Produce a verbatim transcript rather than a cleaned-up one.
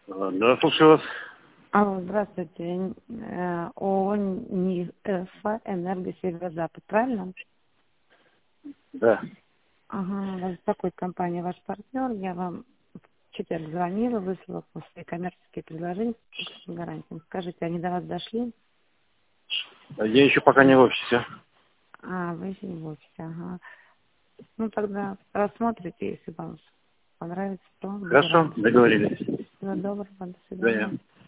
А, Да, слушаю вас. Алло, здравствуйте. Э, ООО НИФ «Энерго Северо-Запад», правильно? Да. Ага, вас беспокоит компания «Ваш партнер». Я вам в четверг звонила, выслала свои коммерческие предложения с гарантией. Скажите, они до вас дошли? Я еще пока не в офисе. А, вы еще не в офисе, ага. Ну, тогда рассмотрите, если вам понравится, то Хорошо, забирайте. договорились. Всего доброго, до Да, я. свидания.